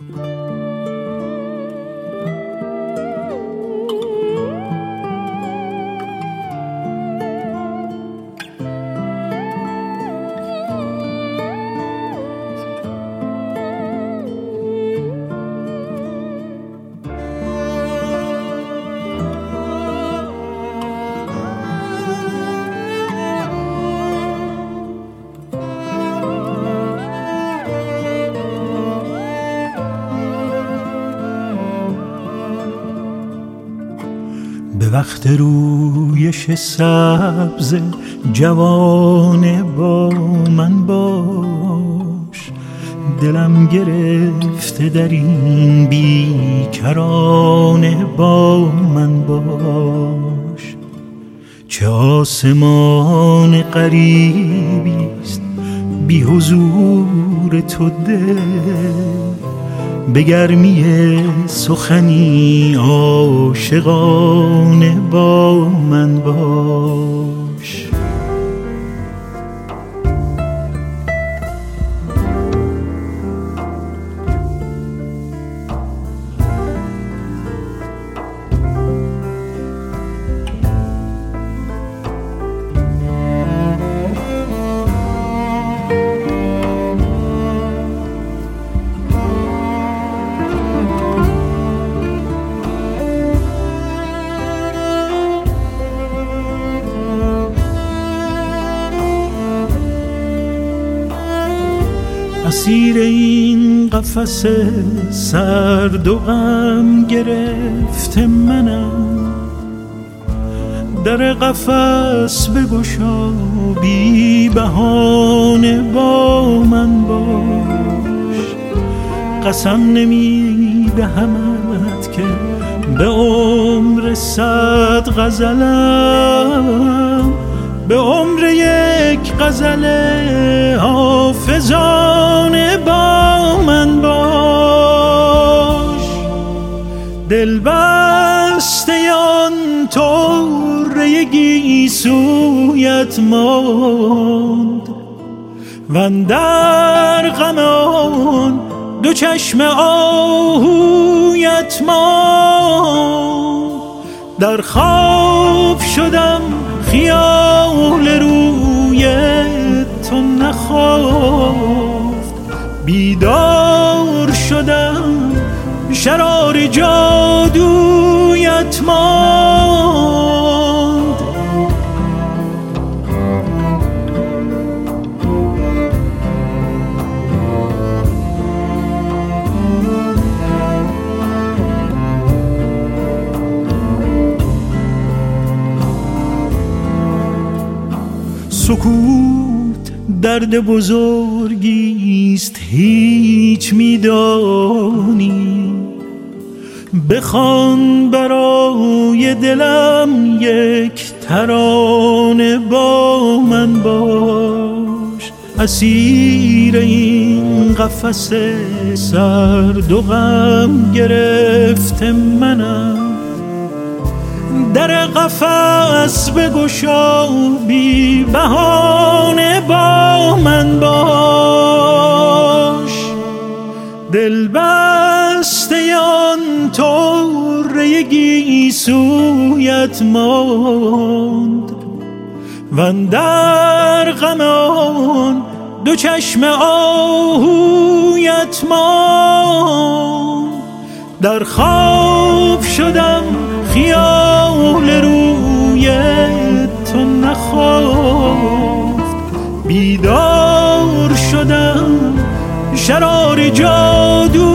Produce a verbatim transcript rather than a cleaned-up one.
به وقت رویش سبز جوان با من باش، دلم گرفته در این بیکرانه با من باش. چه آسمان غریبی است بی حضور تو دل، به گرمی سخنی عاشقانه با من باش. اسیر این قفس سرد و غم گرفته منم، در قفس بگشا بی بهانه با من باش. قسم نمی دهمت که به عمر صد غزلم، به عمر یک غزل حافظانه با من باش. دل بسته آن طره گیسویت ماند، واندر غم آن دو چشم آهویت ماند. در خواب شدم خیال روی تو نخفت، بیدار شدم شرار جادویت ماند. سکوت درد بزرگیست هیچ میدانی، بخوان برای دلم یک ترانه با من باش. اسیر این قفس سرد و غم گرفته منم، در قفس بگشا بی بهانه با من باش. دل بسته آن طره گیسویت ماند، واندر غم آن دو چشم آهویت ماند. در خواب شدم خیال روی تو نخفت، بیدار شدم شرار جادو